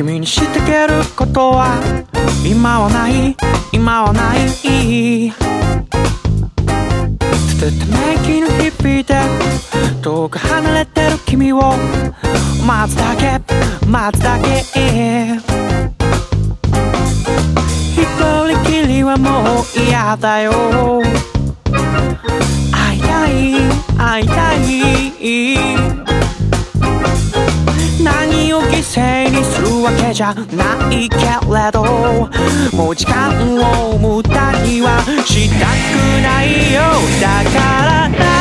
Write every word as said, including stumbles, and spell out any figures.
君にしてあげることは今はない今はない捨てため息の日々で遠く離れてる君を待つだけ待つだけ一人きりはもう嫌だよ会いたい会いたい何を犠牲にするわけじゃないけれどもう時間を無駄にはしたくないよだから